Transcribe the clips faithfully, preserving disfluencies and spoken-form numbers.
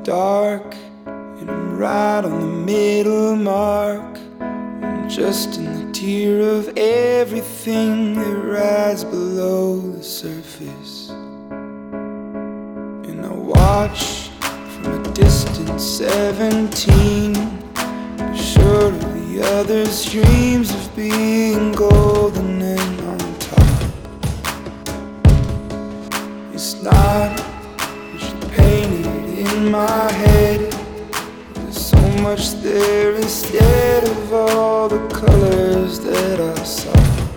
dark, and I'm right on the middle mark. I'm just in the tier of everything that rides below the surface. And I watch from a distant seventeen, sure of the others' dreams of being golden and on top. It's not what you painted in my head. There's so much there instead of all the colors that I saw.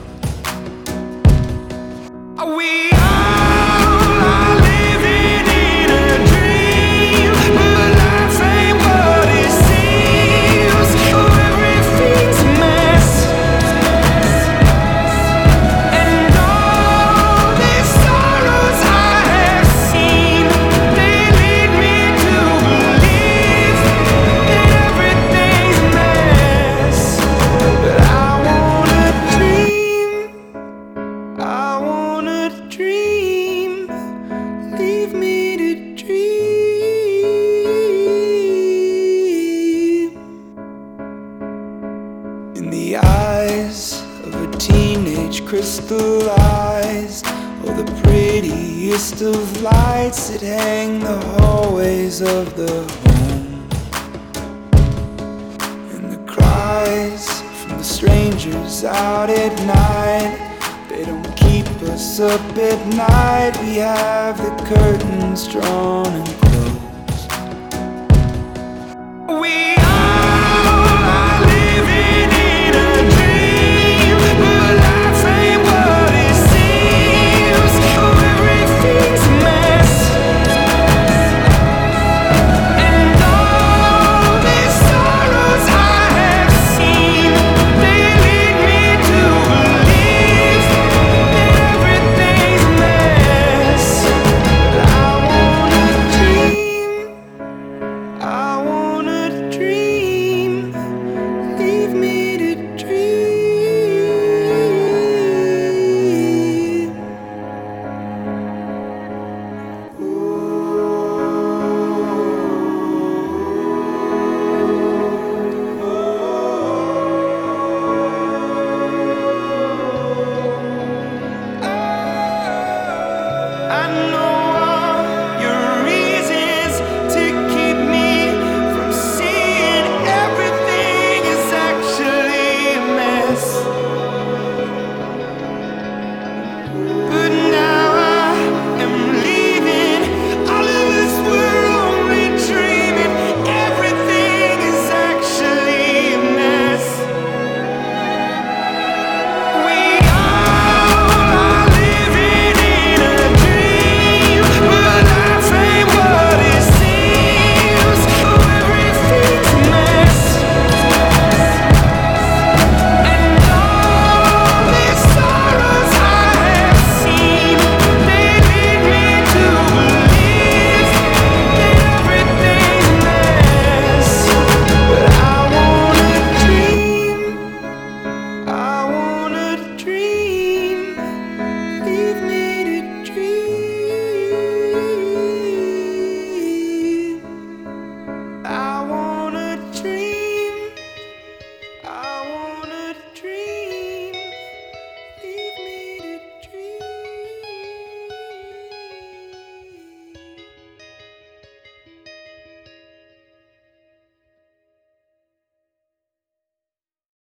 We all are living in a dream, but life ain't what it seems. Oh, everything's a mess, and all these sorrows I have seen, they lead me to believe that everything's a mess. But I wanna dream, I wanna dream, leave me to dream. In the eyes of a teenage crystallized, oh, the prettiest of lights that hang the hallways of the home. And the cries from the strangers out at night, they don't keep us up at night. We have the curtains drawn and closed. We